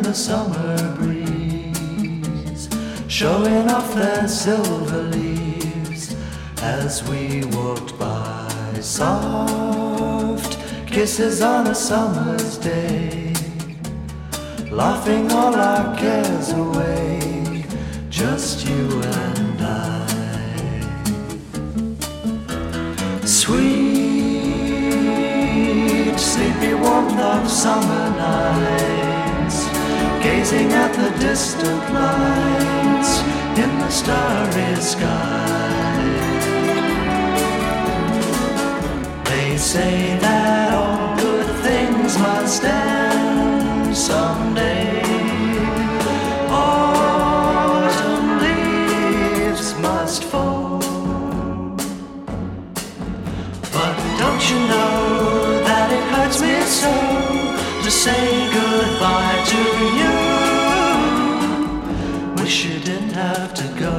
the summer breeze, showing off their silver leaves as we walked by. Soft kisses on a summer's day, laughing all our cares away, just you and I. Sweet, sleepy warmth of summer nights, gazing at the distant lights in the starry sky. They say that all good things must end someday. Autumn leaves must fall. But don't you know that it hurts me so to say goodbye to you? Wish you didn't have to go.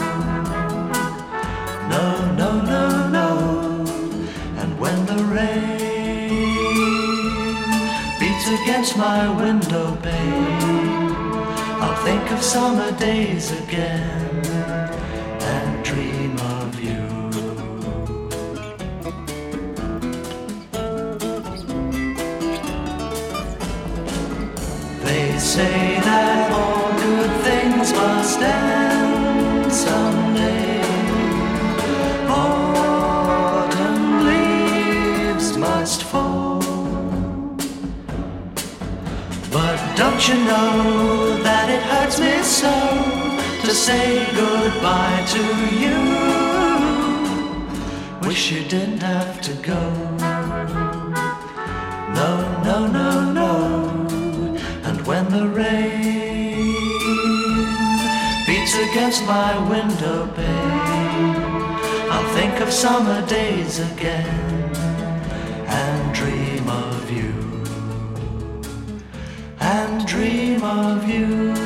No, no, no, no. And when the rain beats against my window pane, I'll think of summer days again and dream of you. They say that all good things must end someday. Autumn leaves must fall. But don't you know that it hurts me so to say goodbye to you? Wish you didn't have to go. No, no, no, no. And when the rain beats against my window pane, I'll think of summer days again and dream of you. And dream of you.